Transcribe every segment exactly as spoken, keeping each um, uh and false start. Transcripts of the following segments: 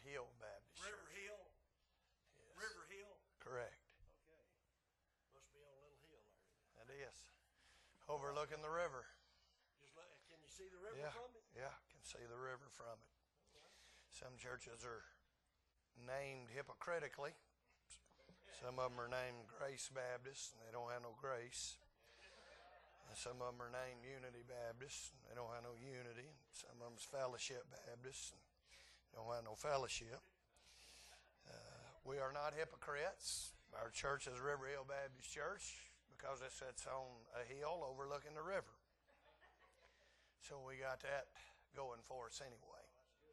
Hill Baptist River Church. Hill? Yes. River Hill? Correct. Okay. Must be on Little Hill there. It is. Overlooking the river. Just like, can you see the river Yeah. from it? Yeah, can see the river from it. Some churches are named hypocritically. Some of them are named Grace Baptist, and they don't have no grace. And some of them are named Unity Baptist, and they don't have no unity. And some of them's Fellowship Baptist, and they don't have no fellowship. Uh, we are not hypocrites. Our church is River Hill Baptist Church because it sits on a hill overlooking the river. So we got that going for us anyway.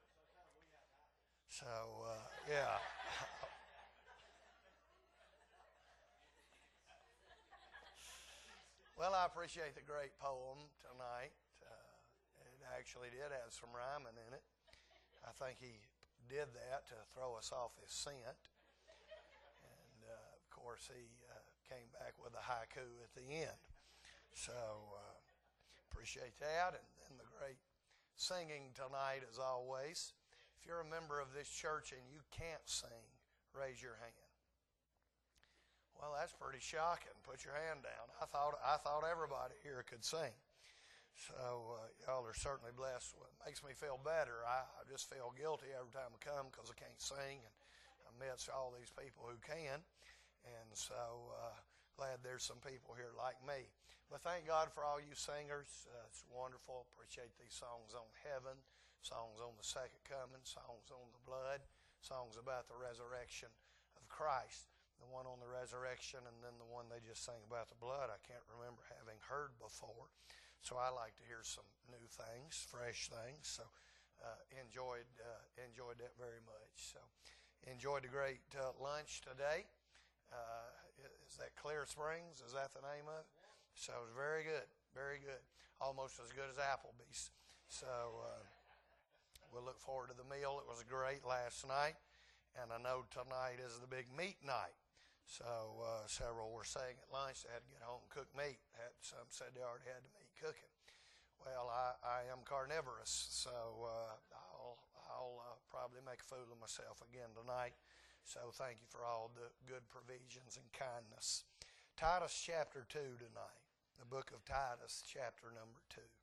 So, uh, yeah. Well, I appreciate the great poem tonight. Uh, it actually did have some rhyming in it. I think he did that to throw us off his scent. And, uh, of course, he uh, came back with a haiku at the end. So, uh, appreciate that. And, and the great singing tonight, as always. If you're a member of this church and you can't sing, raise your hand. Well, that's pretty shocking. Put your hand down. I thought I thought everybody here could sing. So uh, y'all are certainly blessed. Well, it makes me feel better. I, I just feel guilty every time I come because I can't sing, and amidst all these people who can. And so uh, glad there's some people here like me. But thank God for all you singers. Uh, it's wonderful. Appreciate these songs on heaven, songs on the second coming, songs on the blood, songs about the resurrection of Christ. The one on the resurrection and then the one they just sang about the blood, I can't remember having heard before. So I like to hear some new things, fresh things. So uh, enjoyed uh, enjoyed that very much. So enjoyed the great uh, lunch today. Uh, is that Clear Springs? Is that the name of it? So it was very good, very good. Almost as good as Applebee's. So uh, we'll look forward to the meal. It was great last night. And I know tonight is the big meat night. So uh, several were saying at lunch they had to get home and cook meat. Had, some said they already had the meat cooking. Well, I, I am carnivorous, so uh, I'll, I'll uh, probably make a fool of myself again tonight. So thank you for all the good provisions and kindness. Titus chapter two tonight, the book of Titus chapter number two.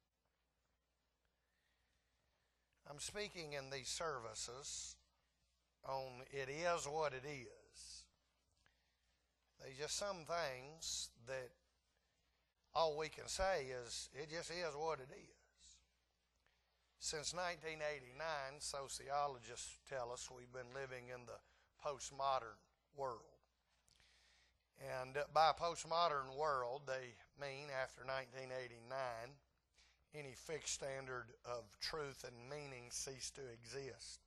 I'm speaking in these services on it is what it is. There's just some things that all we can say is it just is what it is. Since nineteen eighty-nine, sociologists tell us we've been living in the postmodern world. And by postmodern world, they mean after nineteen eighty-nine, any fixed standard of truth and meaning ceased to exist.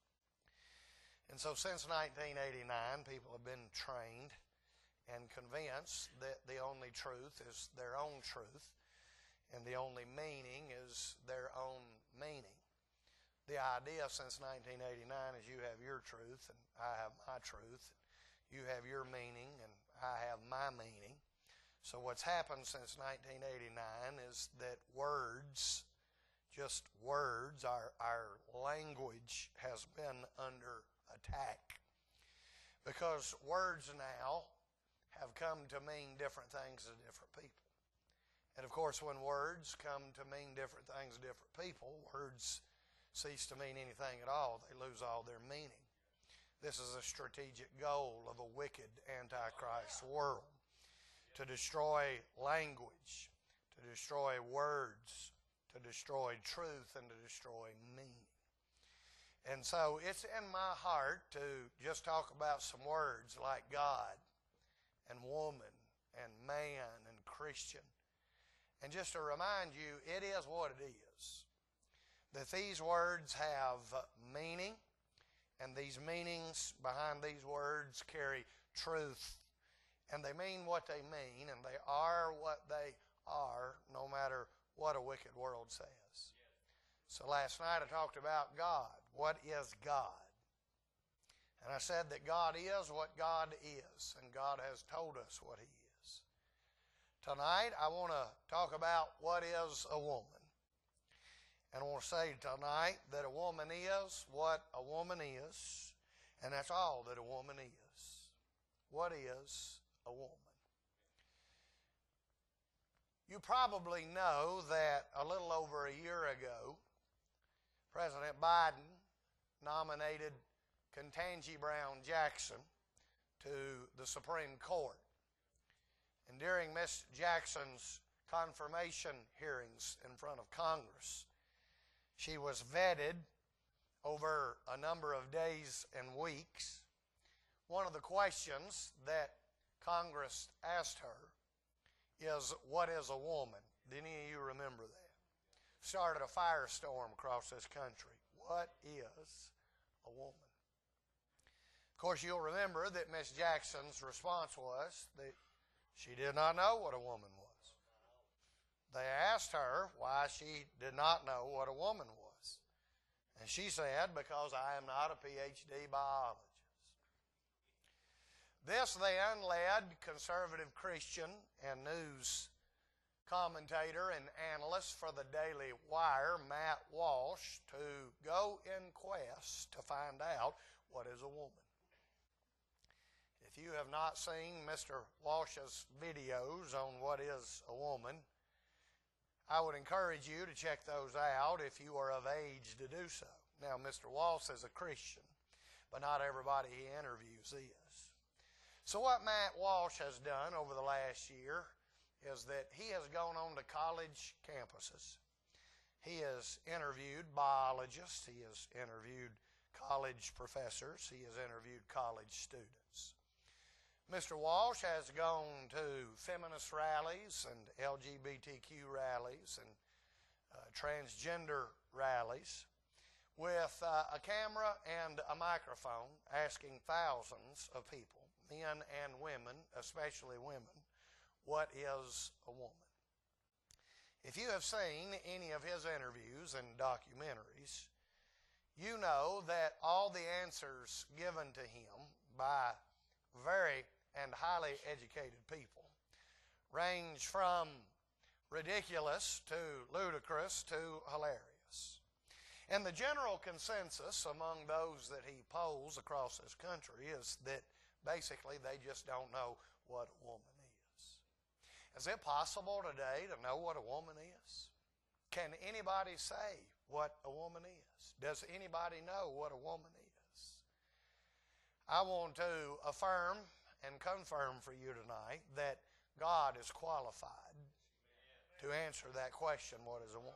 And so since nineteen eighty-nine, people have been trained and convinced that the only truth is their own truth and the only meaning is their own meaning. The idea since nineteen eighty-nine is you have your truth and I have my truth. You have your meaning and I have my meaning. So what's happened since nineteen eighty-nine is that words, just words, our, our language has been under attack. Because words now have come to mean different things to different people. And of course, when words come to mean different things to different people, words cease to mean anything at all. They lose all their meaning. This is a strategic goal of a wicked Antichrist world. To destroy language, to destroy words, to destroy truth, and to destroy meaning. And so it's in my heart to just talk about some words like God and woman and man and Christian. And just to remind you, it is what it is. That these words have meaning, and these meanings behind these words carry truth. And they mean what they mean, and they are what they are, no matter what a wicked world says. So last night I talked about God. What is God? And I said that God is what God is, and God has told us what He is. Tonight I want to talk about what is a woman. And I want to say tonight that a woman is what a woman is, and that's all that a woman is. What is a woman? You probably know that a little over a year ago, President Biden nominated Ketanji Brown Jackson to the Supreme Court. And during Miss Jackson's confirmation hearings in front of Congress, she was vetted over a number of days and weeks. One of the questions that Congress asked her is, what is a woman? Do any of you remember that? Started a firestorm across this country. What is a woman? Of course, you'll remember that Miss Jackson's response was that she did not know what a woman was. They asked her why she did not know what a woman was. And she said, because I am not a P H D biologist. This then led conservative Christian and news commentator and analyst for the Daily Wire, Matt Walsh, to go in quest to find out what is a woman. If you have not seen Mister Walsh's videos on what is a woman, I would encourage you to check those out if you are of age to do so. Now, Mister Walsh is a Christian, but not everybody he interviews is. So what Matt Walsh has done over the last year is that he has gone on to college campuses. He has interviewed biologists. He has interviewed college professors. He has interviewed college students. Mister Walsh has gone to feminist rallies and L G B T Q rallies and uh, transgender rallies with uh, a camera and a microphone asking thousands of people, men and women, especially women, what is a woman? If you have seen any of his interviews and documentaries, you know that all the answers given to him by very and highly educated people range from ridiculous to ludicrous to hilarious. And the general consensus among those that he polls across this country is that basically they just don't know what a woman is. Is it possible today to know what a woman is? Can anybody say what a woman is? Does anybody know what a woman is? I want to affirm and confirm for you tonight that God is qualified to answer that question, what is a woman?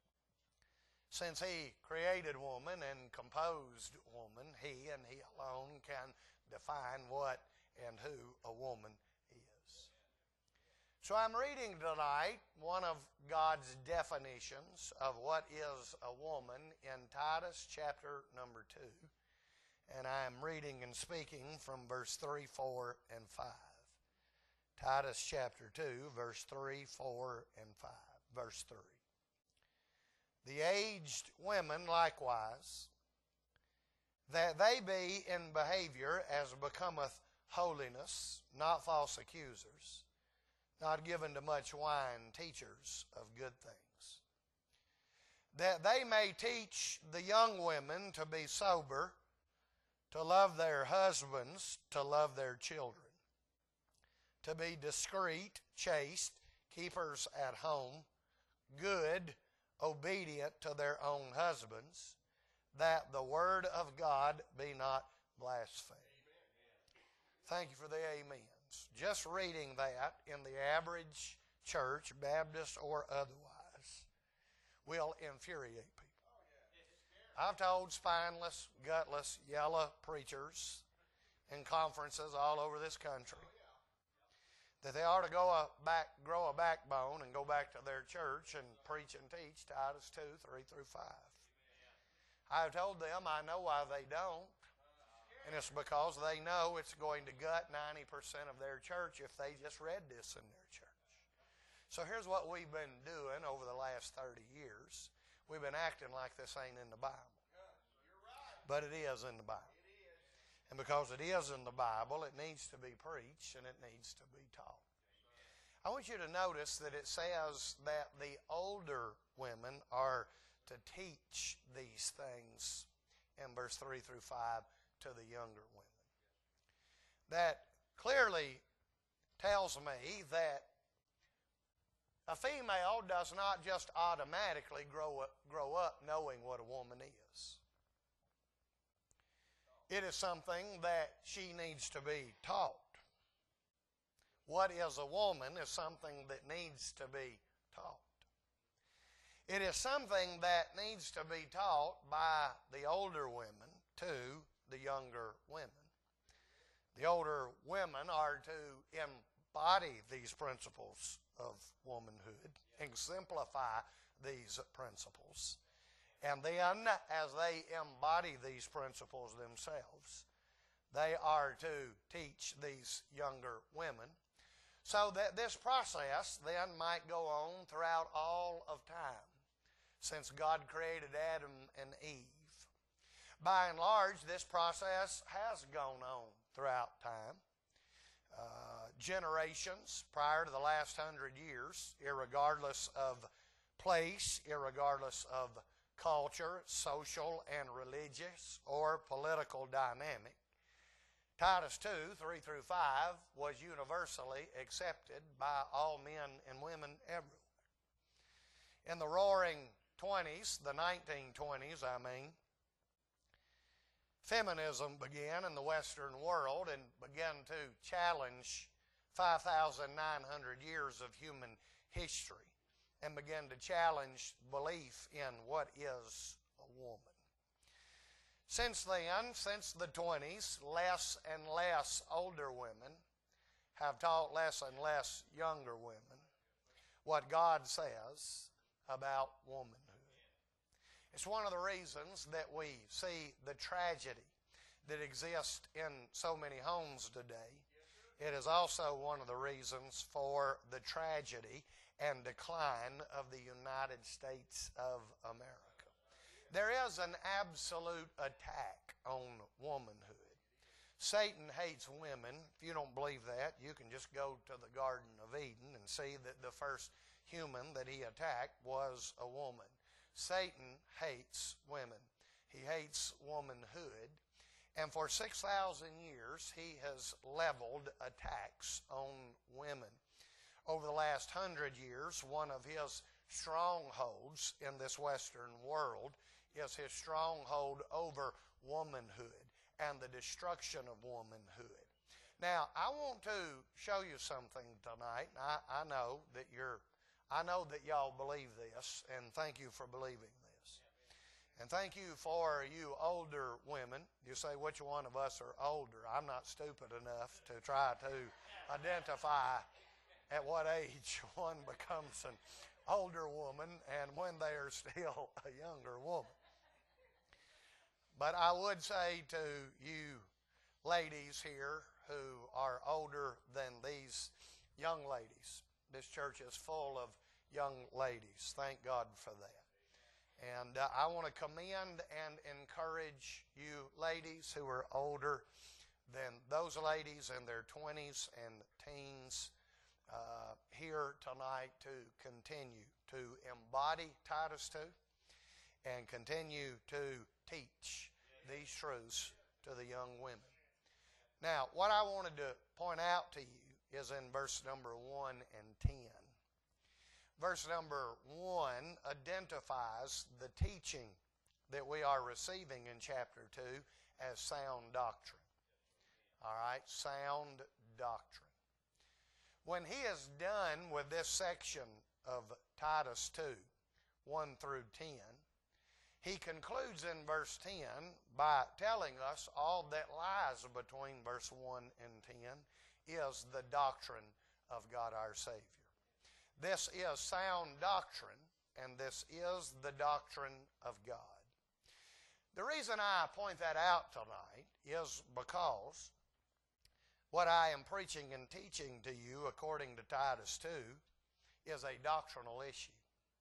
Since he created woman and composed woman, he and he alone can define what and who a woman is. So I'm reading tonight one of God's definitions of what is a woman in Titus chapter number two. And I am reading and speaking from verse three, four, and five. Titus chapter two, verse three, four, and five. Verse three. The aged women likewise, that they be in behavior as becometh holiness, not false accusers, not given to much wine, teachers of good things, that they may teach the young women to be sober, to love their husbands, to love their children, to be discreet, chaste, keepers at home, good, obedient to their own husbands, that the word of God be not blasphemed. Thank you for the amens. Just reading that in the average church, Baptist or otherwise, will infuriate people. I've told spineless, gutless, yellow preachers in conferences all over this country that they ought to go a back, grow a backbone and go back to their church and preach and teach Titus two, three through five. I've told them I know why they don't, and it's because they know it's going to gut ninety percent of their church if they just read this in their church. So here's what we've been doing over the last thirty years. We've been acting like this ain't in the Bible. But it is in the Bible. And because it is in the Bible, it needs to be preached and it needs to be taught. I want you to notice that it says that the older women are to teach these things in verse three through five to the younger women. That clearly tells me that a female does not just automatically grow up, grow up knowing what a woman is. It is something that she needs to be taught. What is a woman is something that needs to be taught. It is something that needs to be taught by the older women to the younger women. The older women are to embody these principles of womanhood, exemplify these principles. And then, as they embody these principles themselves, they are to teach these younger women, so that this process then might go on throughout all of time, since God created Adam and Eve. By and large, this process has gone on throughout time. Uh, generations prior to the last hundred years, irregardless of place, irregardless of culture, social and religious or political dynamic, Titus two, three through five was universally accepted by all men and women everywhere. In the roaring twenties, the nineteen twenties, I mean, feminism began in the Western world and began to challenge five thousand nine hundred years of human history and began to challenge belief in what is a woman. Since then, since the twenties, less and less older women have taught less and less younger women what God says about womanhood. It's one of the reasons that we see the tragedy that exists in so many homes today. It is also one of the reasons for the tragedy and decline of the United States of America. There is an absolute attack on womanhood. Satan hates women. If you don't believe that, you can just go to the Garden of Eden and see that the first human that he attacked was a woman. Satan hates women. He hates womanhood. And for six thousand years, he has leveled attacks on women. Over the last hundred years, one of his strongholds in this Western world is his stronghold over womanhood and the destruction of womanhood. Now, I want to show you something tonight. I, I know that you're, I know that y'all believe this, and thank you for believing this. And thank you for you older women. You say, which one of us are older? I'm not stupid enough to try to identify at what age one becomes an older woman and when they are still a younger woman. But I would say to you ladies here who are older than these young ladies, this church is full of young ladies. Thank God for that. And uh, I want to commend and encourage you ladies who are older than those ladies in their twenties and teens uh, here tonight to continue to embody Titus two and continue to teach these truths to the young women. Now, what I wanted to point out to you is in verse number one and ten. Verse number one identifies the teaching that we are receiving in chapter two as sound doctrine. All right, sound doctrine. When he is done with this section of Titus two, one through ten, he concludes in verse ten by telling us all that lies between verse one and ten is the doctrine of God our Savior. This is sound doctrine, and this is the doctrine of God. The reason I point that out tonight is because what I am preaching and teaching to you according to Titus two is a doctrinal issue.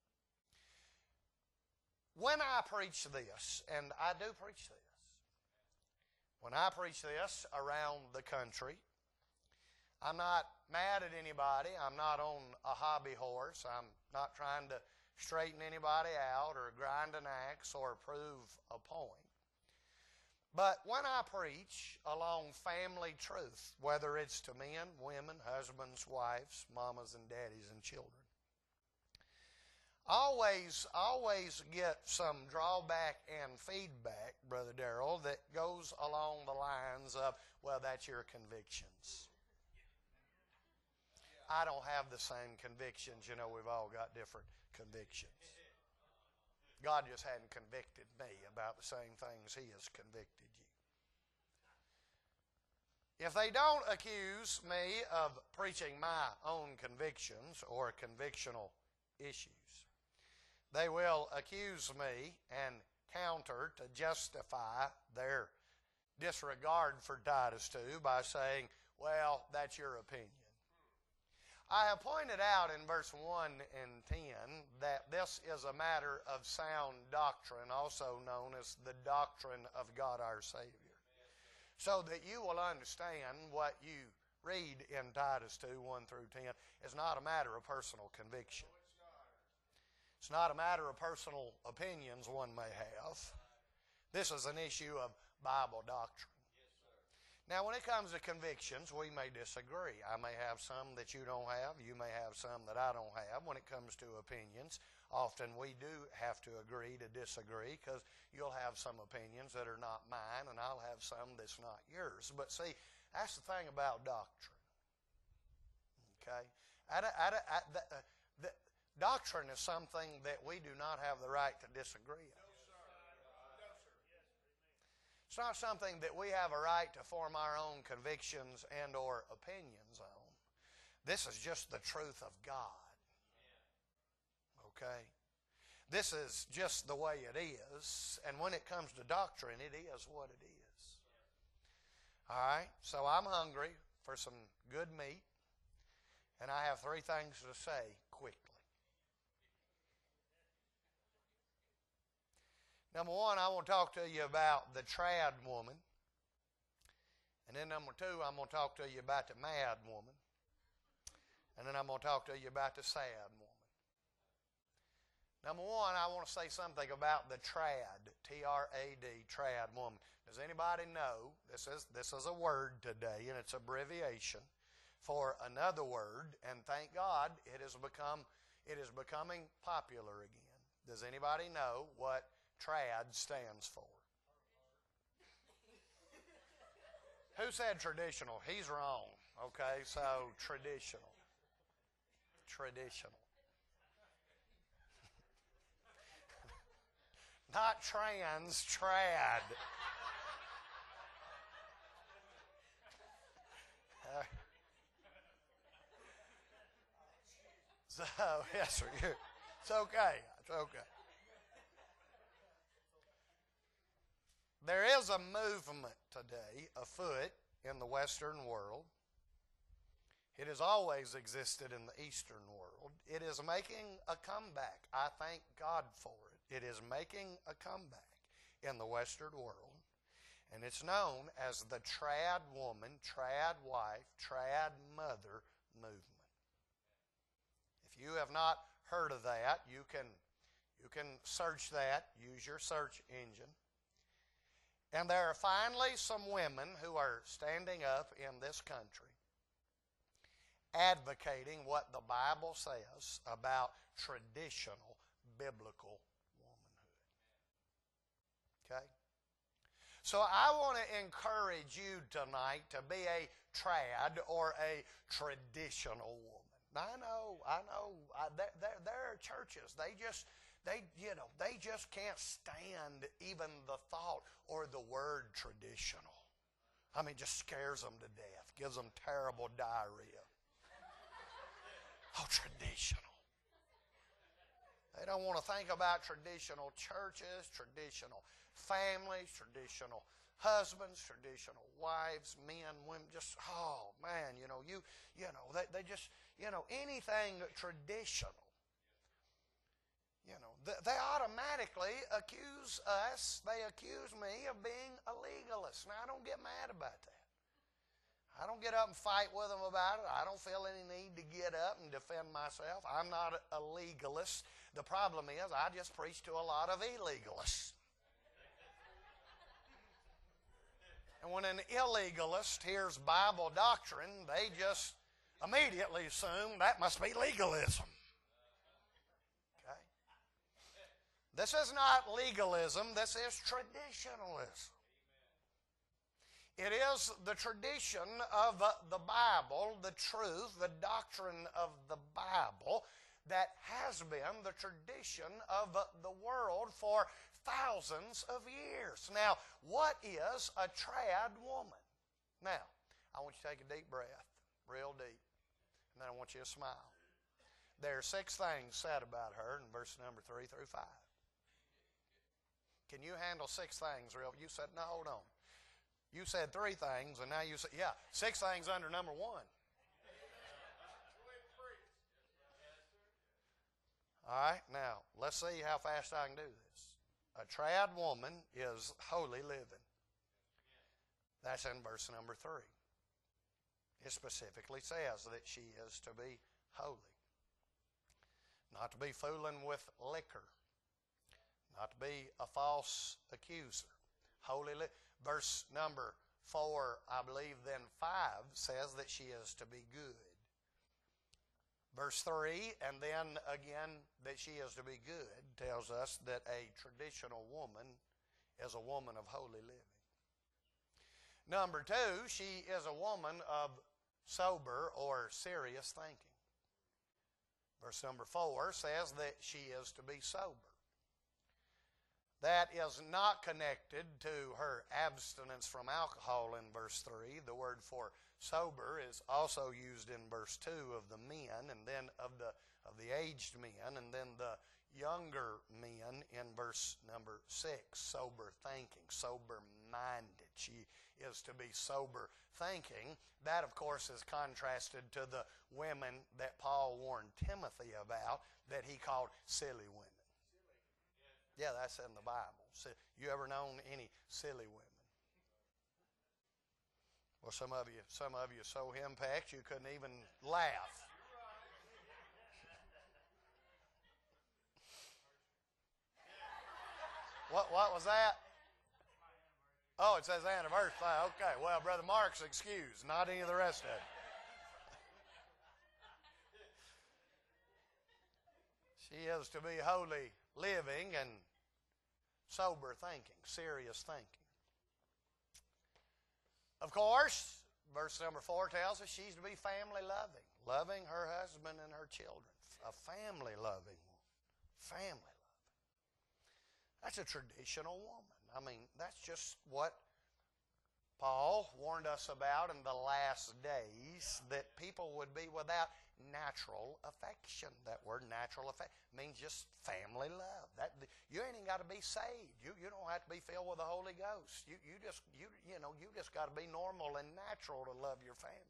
When I preach this, and I do preach this, when I preach this around the country, I'm not mad at anybody. I'm not on a hobby horse. I'm not trying to straighten anybody out or grind an axe or prove a point. But when I preach along family truth, whether it's to men, women, husbands, wives, mamas and daddies and children, always, always get some drawback and feedback, Brother Darrell, that goes along the lines of, well, that's your convictions. I don't have the same convictions. You know, we've all got different convictions. God just hadn't convicted me about the same things He has convicted you. If they don't accuse me of preaching my own convictions or convictional issues, they will accuse me and counter to justify their disregard for Titus two by saying, well, that's your opinion. I have pointed out in verse one and ten that this is a matter of sound doctrine, also known as the doctrine of God our Savior, so that you will understand what you read in Titus two, one through ten is not a matter of personal conviction. It's not a matter of personal opinions one may have. This is an issue of Bible doctrine. Now, when it comes to convictions, we may disagree. I may have some that you don't have. You may have some that I don't have. When it comes to opinions, often we do have to agree to disagree, because you'll have some opinions that are not mine, and I'll have some that's not yours. But see, that's the thing about doctrine. Okay? I, I, I, the, the, doctrine is something that we do not have the right to disagree on. It's not something that we have a right to form our own convictions and or opinions on. This is just the truth of God. Okay? This is just the way it is. And when it comes to doctrine, it is what it is. All right? So I'm hungry for some good meat. And I have three things to say quickly. Number one, I want to talk to you about the trad woman. And then number two, I'm going to talk to you about the mad woman. And then I'm going to talk to you about the sad woman. Number one, I want to say something about the trad, T R A D, trad woman. Does anybody know, this is, this is a word today, and it's an abbreviation for another word, and thank God it has become, it is becoming popular again. Does anybody know what trad stands for? Who said traditional? He's wrong. Okay, so traditional. Traditional. Not trans, trad. Uh, so, yes, sir. It's okay. It's okay. There is a movement today afoot in the Western world. It has always existed in the Eastern world. It is making a comeback. I thank God for it. It is making a comeback in the Western world. And it's known as the trad woman, trad wife, trad mother movement. If you have not heard of that, you can, you can search that, use your search engine. And there are finally some women who are standing up in this country advocating what the Bible says about traditional biblical womanhood. Okay? So I want to encourage you tonight to be a trad or a traditional woman. I know, I know, I, there, there, there are churches, they just... They, you know, they just can't stand even the thought or the word traditional. I mean, it just scares them to death, gives them terrible diarrhea. Oh, traditional. They don't want to think about traditional churches, traditional families, traditional husbands, traditional wives, men, women. Just, oh, man, you know, you, you know, they, they just, you know, anything traditional. You know, they automatically accuse us, they accuse me of being a legalist. Now, I don't get mad about that. I don't get up and fight with them about it. I don't feel any need to get up and defend myself. I'm not a legalist. The problem is I just preach to a lot of illegalists. And when an illegalist hears Bible doctrine, they just immediately assume that must be legalism. Okay? This is not legalism. This is traditionalism. It is the tradition of the Bible, the truth, the doctrine of the Bible that has been the tradition of the world for thousands of years. Now, what is a trad woman? Now, I want you to take a deep breath, real deep, and then I want you to smile. There are six things said about her in verse number three through five. Can you handle six things real? You said, no, hold on. You said three things, and now you say, yeah, six things under number one. All right, now, let's see how fast I can do this. A trad woman is holy living. That's in verse number three. It specifically says that she is to be holy. Not to be fooling with liquor. Not to be a false accuser. Holy living. Verse number four, I believe, then five, says that she is to be good. Verse three, and then again that she is to be good, tells us that a traditional woman is a woman of holy living. Number two, she is a woman of sober or serious thinking. Verse number four says that she is to be sober. That is not connected to her abstinence from alcohol in verse three. The word for sober is also used in verse two of the men, and then of the of the aged men, and then the younger men in verse number six. Sober thinking, sober-minded. She is to be sober thinking. That, of course, is contrasted to the women that Paul warned Timothy about, that he called silly women. Yeah, that's in the Bible. So, you ever known any silly women? Well, some of you, some of you are so henpecked you couldn't even laugh. What? What was that? Oh, it says anniversary. Okay. Well, Brother Mark's excused. Not any of the rest of it. She is to be holy living and sober thinking, serious thinking. Of course, verse number four tells us she's to be family loving, loving her husband and her children. A family loving woman. Family loving. That's a traditional woman. I mean, that's just what Paul warned us about in the last days, that people would be without natural affection. That word natural affection means just family love. That you ain't even got to be saved. You you don't have to be filled with the Holy Ghost. You you just you you know you just got to be normal and natural to love your family.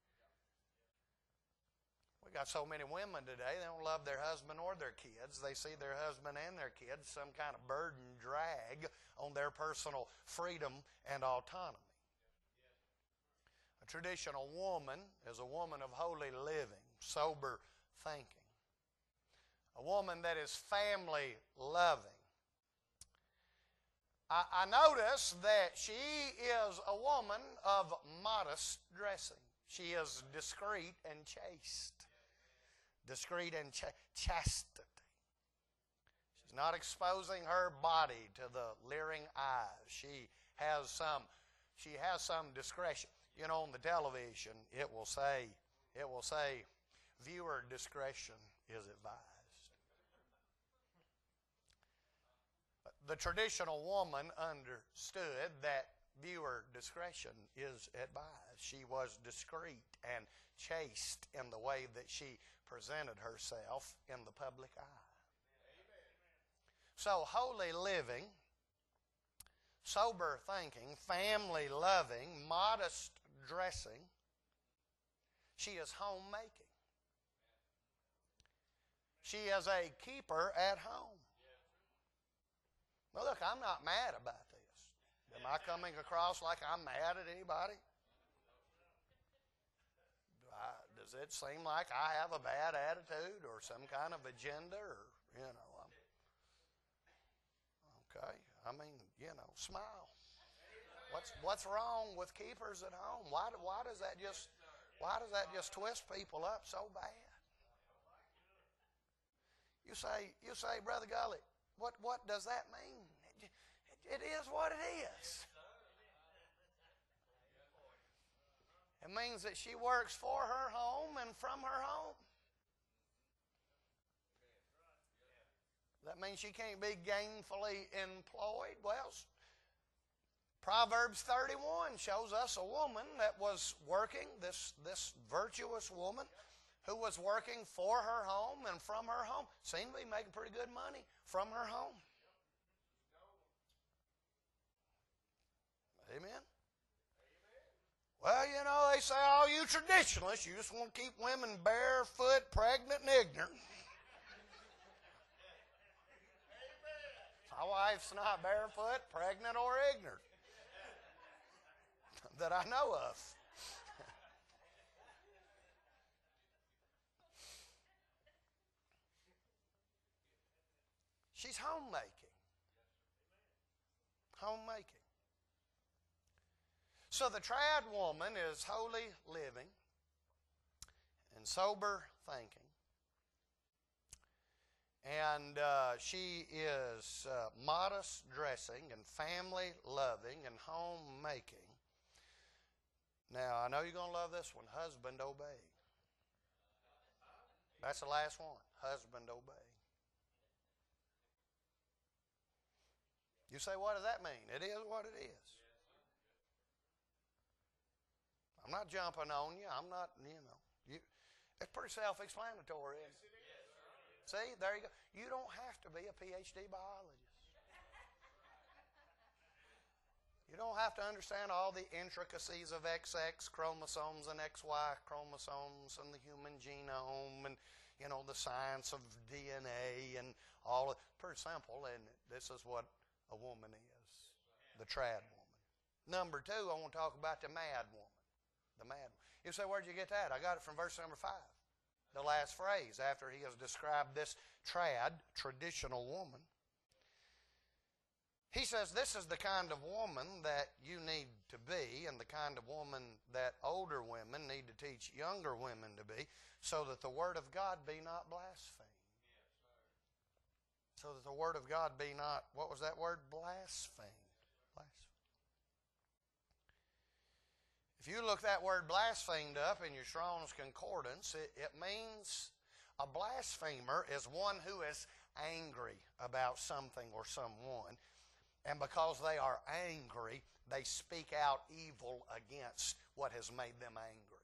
We got so many women today, they don't love their husband or their kids. They see their husband and their kids some kind of burden, drag on their personal freedom and autonomy. A traditional woman is a woman of holy living, sober thinking. A woman that is family loving. I, I notice that she is a woman of modest dressing. She is discreet and chaste. Discreet and ch- chastity. She's not exposing her body to the leering eyes. She has some, she has some discretion. You know, on the television, it will say, it will say, viewer discretion is advised. The traditional woman understood that viewer discretion is advised. She was discreet and chaste in the way that she presented herself in the public eye. So, holy living, sober thinking, family loving, modest dressing. She is homemaking. She is a keeper at home. Well, look, I'm not mad about this. Am I coming across like I'm mad at anybody? Does it seem like I have a bad attitude or some kind of agenda, or, you know, I'm, okay, I mean, you know, smile. What's what's wrong with keepers at home? Why why does that just why does that just twist people up so bad? You say you say, Brother Gully, what what does that mean? It, it is what it is. It means that she works for her home and from her home. That means she can't be gainfully employed. Well, Proverbs thirty-one shows us a woman that was working, this, this virtuous woman who was working for her home and from her home. Seemed to be making pretty good money from her home. Amen. Well, you know, they say, all you traditionalists, you just want to keep women barefoot, pregnant, and ignorant. My wife's not barefoot, pregnant, or ignorant that I know of. She's homemaking. Homemaking. So the trad woman is holy living and sober thinking. And uh, she is uh, modest dressing and family loving and homemaking. Now, I know you're going to love this one. Husband obey. That's the last one. Husband obey. You say, what does that mean? It is what it is. I'm not jumping on you. I'm not, you know. You, it's pretty self-explanatory, isn't it? See, there you go. You don't have to be a P H D biologist. You don't have to understand all the intricacies of X X chromosomes and X Y chromosomes and the human genome and, you know, the science of D N A and all. Pretty simple, and this is what a woman is, the trad woman. Number two, I want to talk about the mad woman. The mad one. You say, where'd you get that? I got it from verse number five. The last phrase after he has described this trad, traditional woman. He says this is the kind of woman that you need to be and the kind of woman that older women need to teach younger women to be so that the word of God be not blasphemed. So that the word of God be not, what was that word? Blasphemed. Blasphemed. If you look that word blasphemed up in your Strong's Concordance, it, it means a blasphemer is one who is angry about something or someone, and because they are angry, they speak out evil against what has made them angry.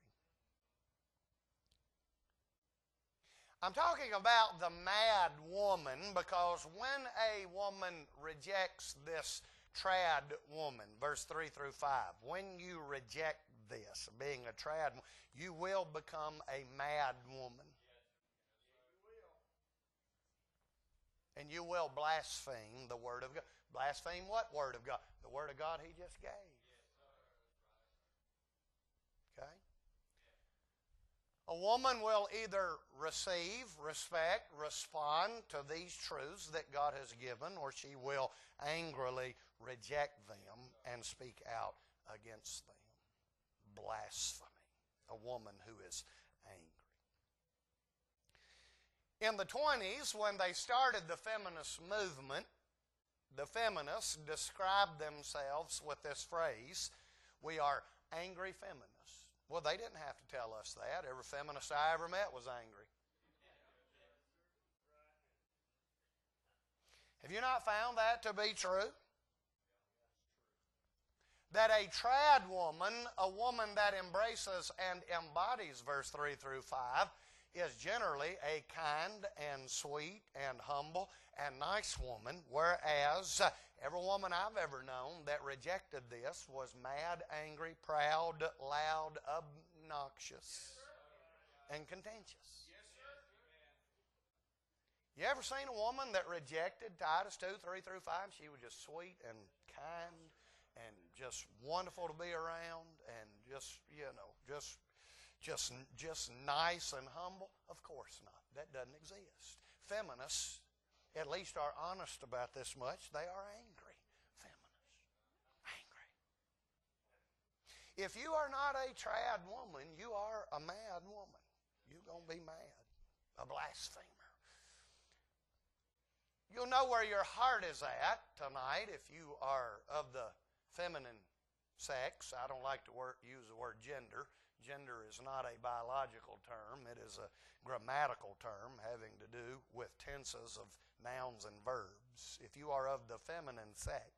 I'm talking about the mad woman because when a woman rejects this trad woman, verse three through five, when you reject this, being a trad, you will become a mad woman. And you will blaspheme the word of God. Blaspheme what word of God? The word of God he just gave. Okay? A woman will either receive, respect, respond to these truths that God has given, or she will angrily reject them and speak out against them. Blasphemy. A woman who is angry. In the twenties, when they started the feminist movement, the feminists described themselves with this phrase, we are angry feminists. Well, they didn't have to tell us that. Every feminist I ever met was angry. Have you not found that to be true? That a trad woman, a woman that embraces and embodies verse three through five, is generally a kind and sweet and humble and nice woman, whereas every woman I've ever known that rejected this was mad, angry, proud, loud, obnoxious, and contentious. You ever seen a woman that rejected Titus two, three through five? She was just sweet and kind and just wonderful to be around and just, you know, just Just, just nice and humble? Of course not. That doesn't exist. Feminists, at least, are honest about this much. They are angry. Feminists. Angry. If you are not a trad woman, you are a mad woman. You're going to be mad. A blasphemer. You'll know where your heart is at tonight if you are of the feminine sex. I don't like to word, use the word gender. Gender is not a biological term. It is a grammatical term having to do with tenses of nouns and verbs. If you are of the feminine sex,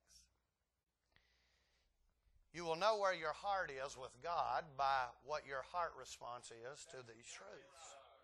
you will know where your heart is with God by what your heart response is to these truths.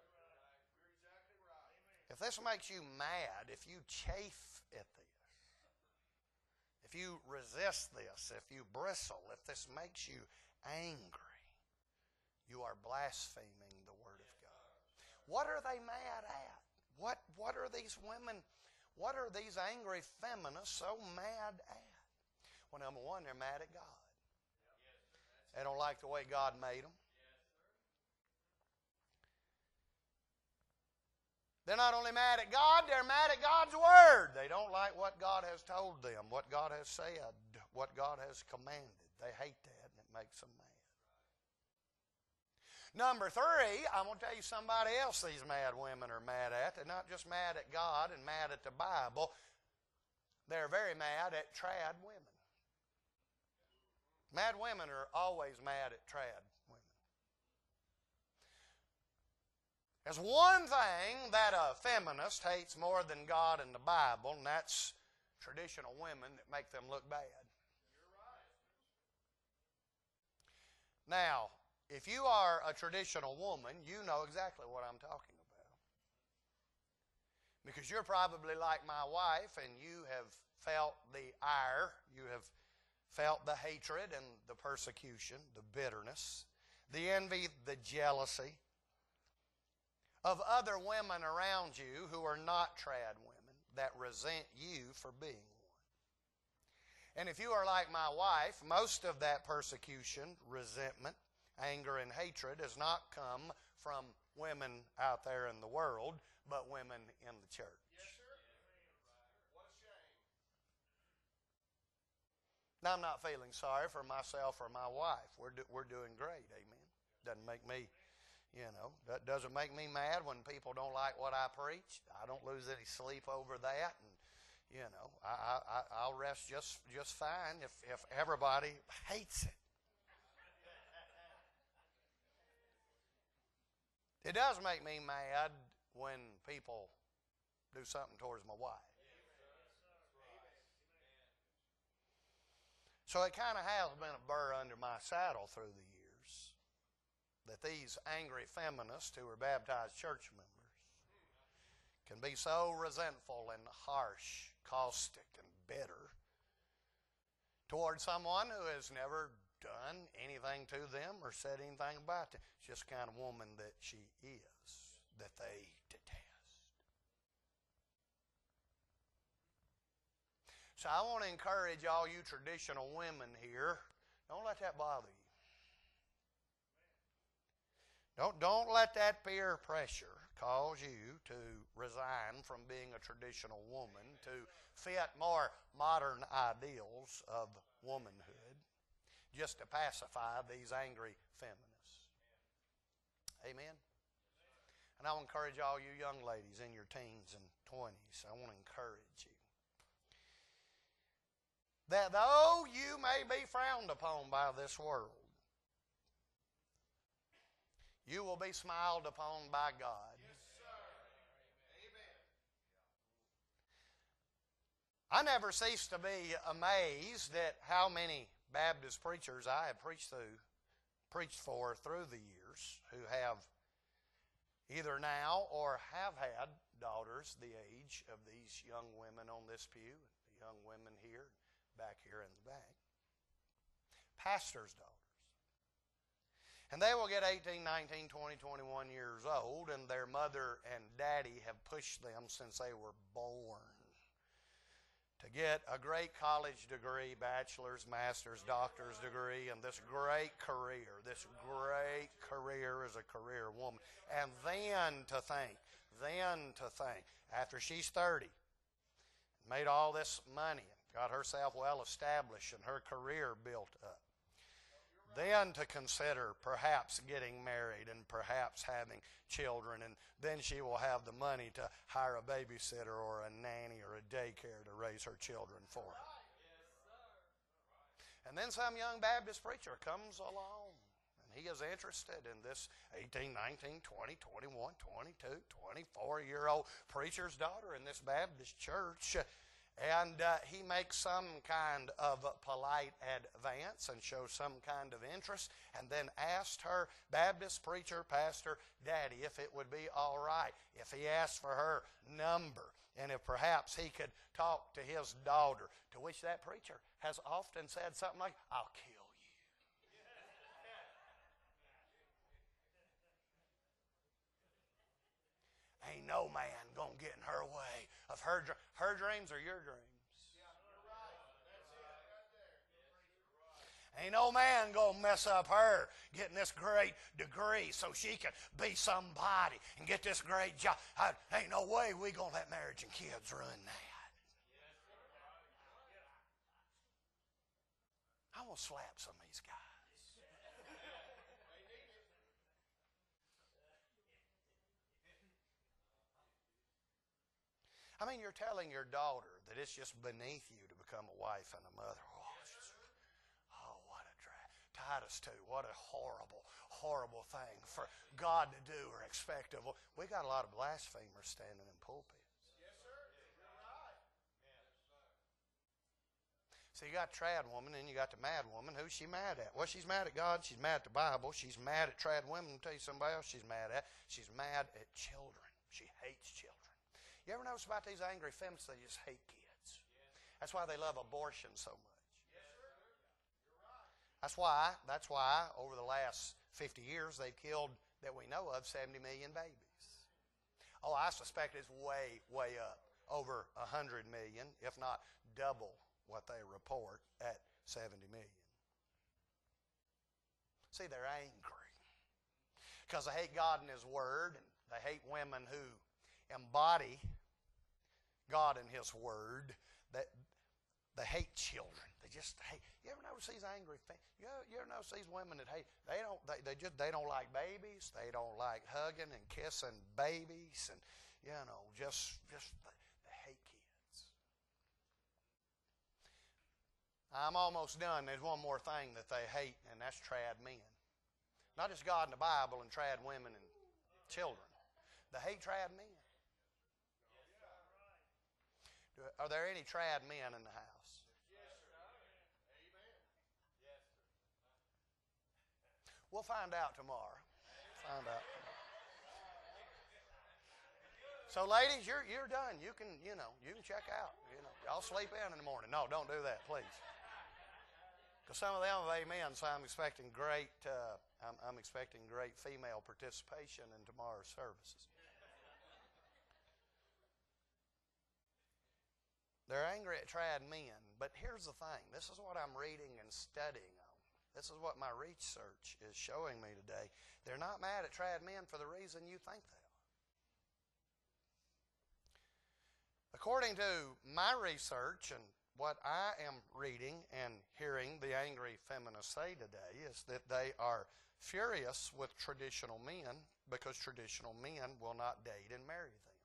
If this makes you mad, if you chafe at this, if you resist this, if you bristle, if this makes you angry, you are blaspheming the Word of God. What are they mad at? What, what are these women, what are these angry feminists so mad at? Well, number one, they're mad at God. They don't like the way God made them. They're not only mad at God, they're mad at God's Word. They don't like what God has told them, what God has said, what God has commanded. They hate that, and it makes them mad. Number three, I'm going to tell you somebody else these mad women are mad at. They're not just mad at God and mad at the Bible. They're very mad at trad women. Mad women are always mad at trad women. There's one thing that a feminist hates more than God and the Bible, and that's traditional women that make them look bad. Now, if you are a traditional woman, you know exactly what I'm talking about. Because you're probably like my wife, and you have felt the ire, you have felt the hatred and the persecution, the bitterness, the envy, the jealousy of other women around you who are not trad women that resent you for being one. And if you are like my wife, most of that persecution, resentment, anger, and hatred has not come from women out there in the world, but women in the church. Yes, sir. What a shame. Now, I'm not feeling sorry for myself or my wife. We're, do, we're doing great, amen. Doesn't make me, you know, that doesn't make me mad when people don't like what I preach. I don't lose any sleep over that, and you know, I, I, I'll rest just, just fine if, if everybody hates it. It does make me mad when people do something towards my wife. So it kind of has been a burr under my saddle through the years that these angry feminists who are baptized church members can be so resentful and harsh, caustic, and bitter toward someone who has never done anything to them or said anything about them. It's just the kind of woman that she is, that they detest. So I want to encourage all you traditional women here, don't let that bother you. Don't, don't let that peer pressure cause you to resign from being a traditional woman to fit more modern ideals of womanhood, just to pacify these angry feminists. Amen? And I want to encourage all you young ladies in your teens and twenties, I want to encourage you that though you may be frowned upon by this world, you will be smiled upon by God. Yes, sir. Amen. I never cease to be amazed at how many Baptist preachers I have preached through, preached for through the years who have either now or have had daughters the age of these young women on this pew, the young women here, back here in the back. Pastors' daughters. And they will get eighteen, nineteen, twenty, twenty-one years old, and their mother and daddy have pushed them since they were born to get a great college degree, bachelor's, master's, doctor's degree, and this great career, this great career as a career woman. And then to think, then to think, after she's thirty, made all this money, got herself well established and her career built up, then to consider perhaps getting married and perhaps having children, and then she will have the money to hire a babysitter or a nanny or a daycare to raise her children for her. And then some young Baptist preacher comes along, and he is interested in this eighteen, nineteen, twenty, twenty-one, twenty-two, twenty-four-year-old preacher's daughter in this Baptist church. And uh, he makes some kind of polite advance and shows some kind of interest, and then asked her, Baptist preacher, pastor, daddy, if it would be all right if he asked for her number, and if perhaps he could talk to his daughter, to which that preacher has often said something like, I'll kill you. Ain't no man gonna get in her way of her her dreams or your dreams. Ain't no man gonna mess up her getting this great degree so she can be somebody and get this great job. I, ain't no way we gonna let marriage and kids ruin that. I want to slap some of these guys. I mean, you're telling your daughter that it's just beneath you to become a wife and a mother. Oh, it's just, oh what a drag. Titus two, what a horrible, horrible thing for God to do or expect of. We got a lot of blasphemers standing in pulpits. Yes, sir. You're right. So you got trad woman and you got the mad woman. Who's she mad at? Well, she's mad at God. She's mad at the Bible. She's mad at trad women. I'll tell you somebody else she's mad at. She's mad at children. She hates children. You ever notice about these angry feminists? They just hate kids. That's why they love abortion so much. That's why, that's why over the last fifty years they've killed, that we know of, seventy million babies. Oh, I suspect it's way, way up. Over one hundred million, if not double what they report at seventy million. See, they're angry because they hate God and His Word, and they hate women who embody God and His Word. That they hate children. They just hate. You ever notice these angry things? You ever, you ever notice these women that hate? They don't. They, they just. They don't like babies. They don't like hugging and kissing babies, and you know, just just they hate kids. I'm almost done. There's one more thing that they hate, and that's trad men. Not just God and the Bible and trad women and children. They hate trad men. Are there any trad men in the house? Yes, sir. Amen. Yes, sir. We'll find out tomorrow. Find out tomorrow. So, ladies, you're you're done. You can you know you can check out. You know, y'all sleep in in the morning. No, don't do that, please. Because some of them have amen. So I'm expecting great. Uh, I'm, I'm expecting great female participation in tomorrow's services. They're angry at trad men, but here's the thing. This is what I'm reading and studying on. This is what my research is showing me today. They're not mad at trad men for the reason you think they are. According to my research and what I am reading and hearing the angry feminists say today is that they are furious with traditional men because traditional men will not date and marry them.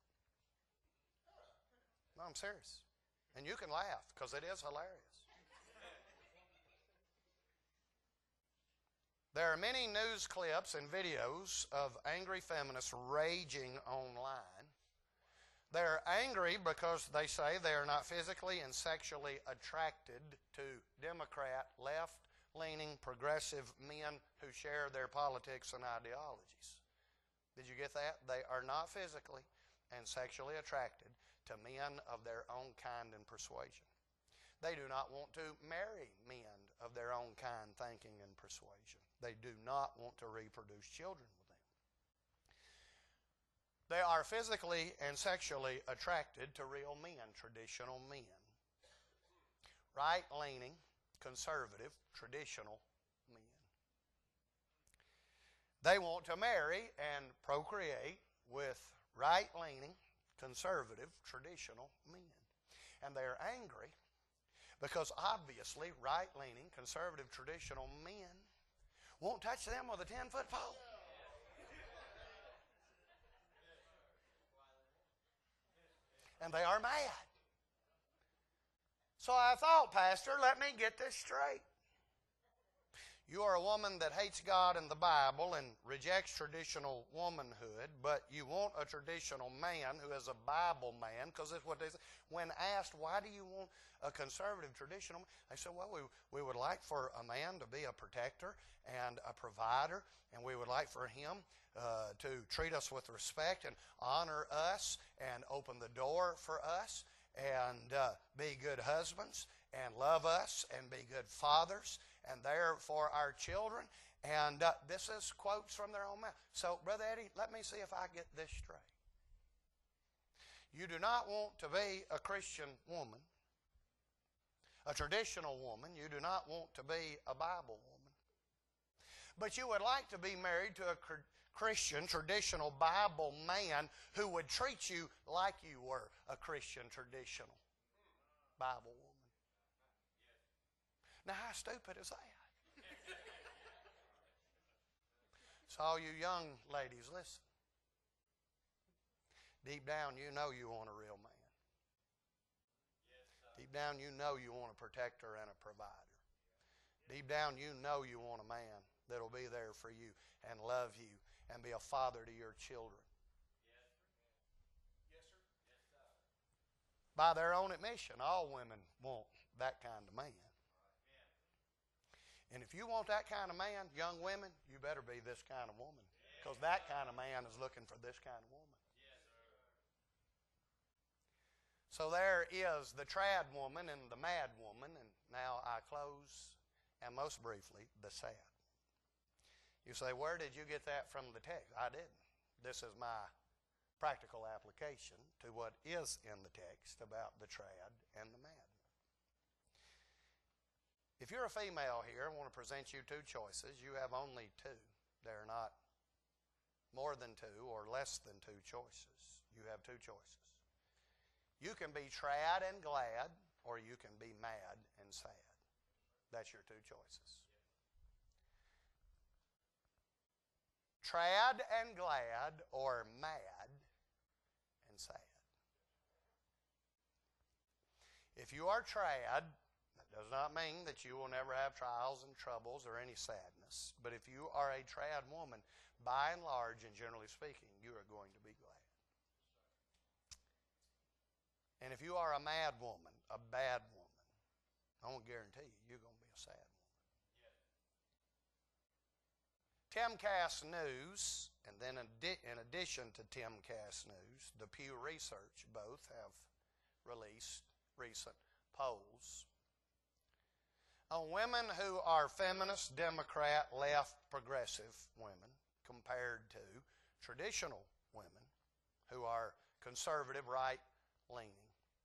No, I'm serious. And you can laugh because it is hilarious. There are many news clips and videos of angry feminists raging online. They're angry because they say they are not physically and sexually attracted to Democrat, left-leaning, progressive men who share their politics and ideologies. Did you get that? They are not physically and sexually attracted to men of their own kind and persuasion. They do not want to marry men of their own kind, thinking, and persuasion. They do not want to reproduce children with them. They are physically and sexually attracted to real men, traditional men. right-leaning, conservative, traditional men. They want to marry and procreate with right-leaning, conservative, traditional men. And they're angry because obviously right-leaning, conservative, traditional men won't touch them with a ten-foot pole. And they are mad. So I thought, Pastor, let me get this straight. You are a woman that hates God and the Bible and rejects traditional womanhood, but you want a traditional man who is a Bible man, because that's what they say. When asked, why do you want a conservative traditional man? They said, well, we, we would like for a man to be a protector and a provider, and we would like for him uh, to treat us with respect and honor us and open the door for us and uh, be good husbands and love us and be good fathers and there for our children. And uh, this is quotes from their own mouth. So, Brother Eddie, let me see if I get this straight. You do not want to be a Christian woman, a traditional woman. You do not want to be a Bible woman. But you would like to be married to a Christian, traditional Bible man who would treat you like you were a Christian, traditional Bible woman. Now, how stupid is that? So all you young ladies, listen. Deep down, you know you want a real man. Deep down, you know you want a protector and a provider. Deep down, you know you want a man that'll be there for you and love you and be a father to your children. Yes, sir. Yes, sir. By their own admission, all women want that kind of man. And if you want that kind of man, young women, you better be this kind of woman. Because that kind of man is looking for this kind of woman. So there is the trad woman and the mad woman. And now I close, and most briefly, the sad. You say, where did you get that from the text? I didn't. This is my practical application to what is in the text about the trad and the mad. If you're a female here, I want to present you two choices. You have only two. They're not more than two or less than two choices. You have two choices. You can be trad and glad, or you can be mad and sad. That's your two choices. Trad and glad, or mad and sad. If you are trad, does not mean that you will never have trials and troubles or any sadness. But if you are a trad woman, by and large and generally speaking, you are going to be glad. And if you are a mad woman, a bad woman, I won't guarantee you, you're going to be a sad woman. Timcast News, and then in addition to Timcast News, the Pew Research both have released recent polls on women who are feminist, Democrat, left, progressive women compared to traditional women who are conservative, right-leaning.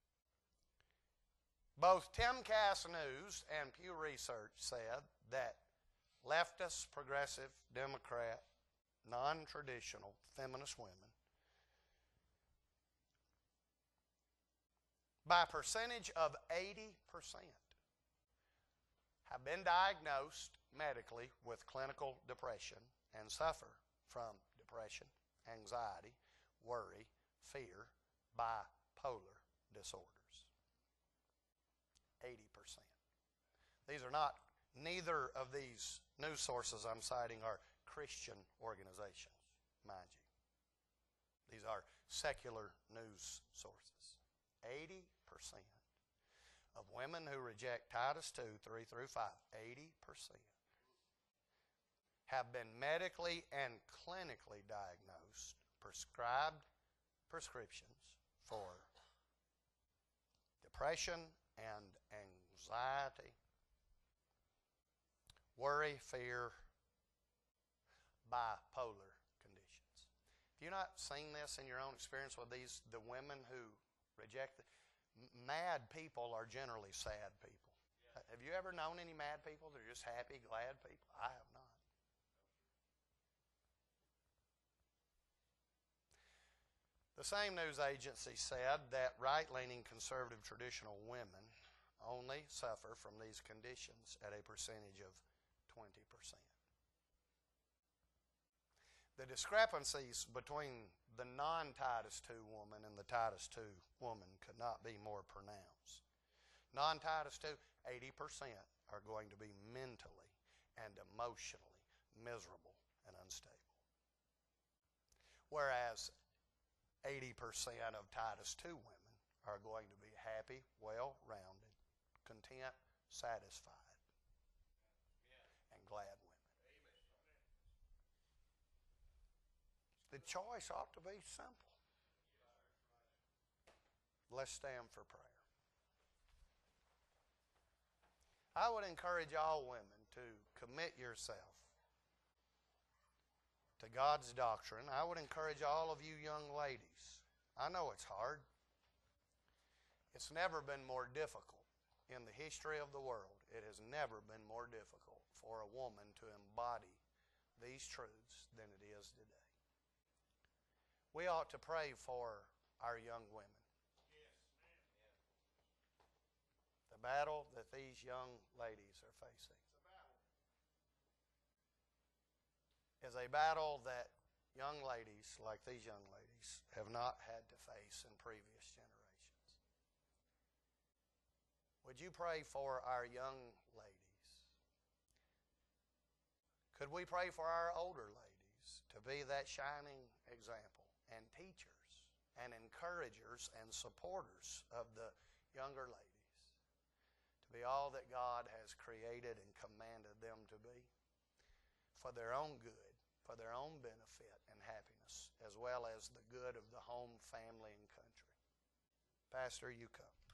Both Timcast News and Pew Research said that leftist, progressive, Democrat, non-traditional feminist women, by a percentage of eighty percent, have been diagnosed medically with clinical depression and suffer from depression, anxiety, worry, fear, bipolar disorders. eighty percent. These are not, neither of these news sources I'm citing are Christian organizations, mind you. These are secular news sources. eighty percent. Of women who reject Titus two, three through five, eighty percent have been medically and clinically diagnosed, prescribed prescriptions for depression and anxiety, worry, fear, bipolar conditions. Have you not seen this in your own experience with these, the women who reject it? Mad people are generally sad people. Have you ever known any mad people that are just happy, glad people? I have not. The same news agency said that right-leaning conservative traditional women only suffer from these conditions at a percentage of twenty percent. The discrepancies between the non-Titus two woman and the Titus two woman could not be more pronounced. Non-Titus two, eighty percent are going to be mentally and emotionally miserable and unstable. Whereas eighty percent of Titus two women are going to be happy, well-rounded, content, satisfied, and glad women. The choice ought to be simple. Let's stand for prayer. I would encourage all women to commit yourself to God's doctrine. I would encourage all of you young ladies. I know it's hard. It's never been more difficult in the history of the world. It has never been more difficult for a woman to embody these truths than it is today. We ought to pray for our young women. The battle that these young ladies are facing is a battle that young ladies, like these young ladies, have not had to face in previous generations. Would you pray for our young ladies? Could we pray for our older ladies to be that shining example and teachers and encouragers and supporters of the younger ladies to be all that God has created and commanded them to be for their own good, for their own benefit and happiness, as well as the good of the home, family, and country? Pastor, you come.